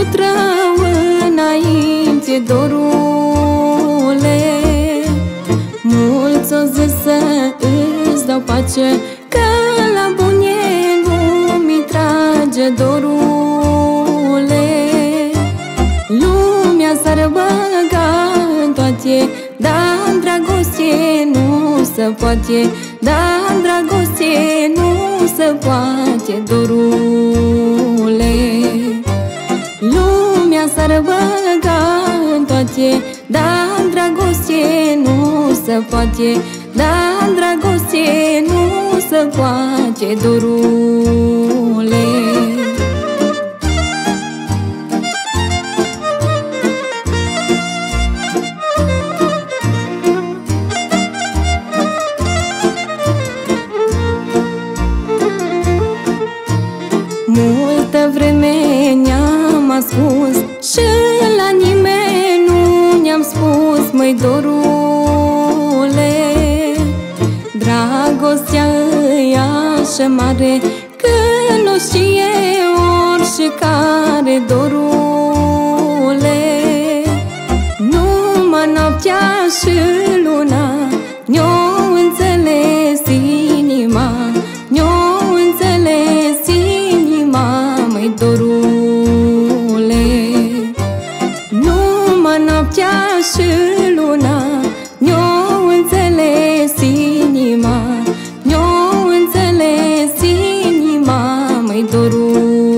făcut rău înainte, dorule. Mulți o zis să îți dau pace, că la bunie nu-mi trage, dorule. Lumea s-ar băga în toate, dar dragoste nu se poate, dar dragoste nu se poate, dorule. Lumea s-ar băga în toate, dar dragoste nu se poate, dar dragoste nu se poate, dorule. Multă vreme ne-am ascuns și la nimeni nu ne-am spus, măi, dorule. Dragostea e așa mare că nu știe oricare, dorule. Numai noaptea și luna ne-o înțeles inima, ne-o înțeles inima, măi, dorule. Numai noaptea și luna ne-o înțeles inima, ne-o înțeles inima, măi, dorule.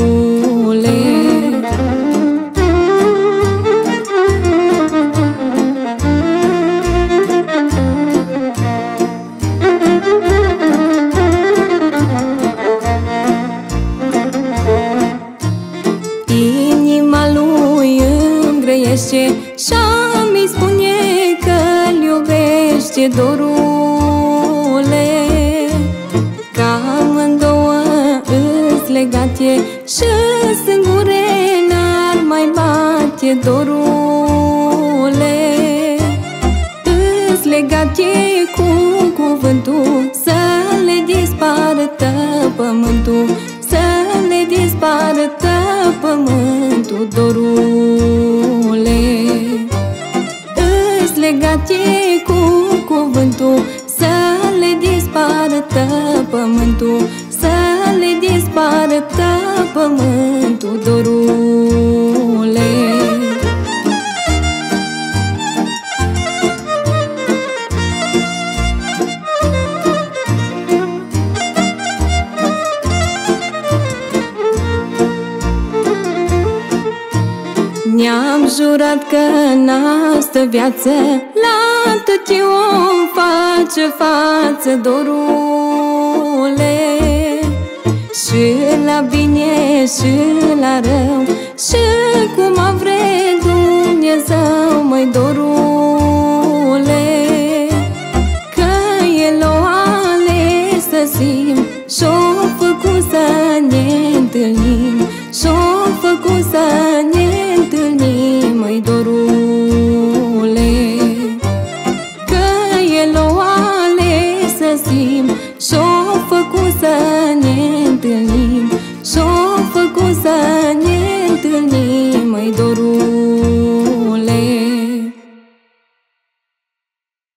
Inima lui îmi grăiește și-mi spune că-l iubește, dorule. Ca amândouă îs legate și singure n-ar mai bate, dorule. Îs legate cu cuvântul să le dispartă pământul, să le dispartă pământul, dorule. Îs legate cu cuvântul să le dispartă pământul, să le dispartă pământul, dorule. Ne-am jurat că în astă viață la atât om face față, dorule. Și la bine și la rău, și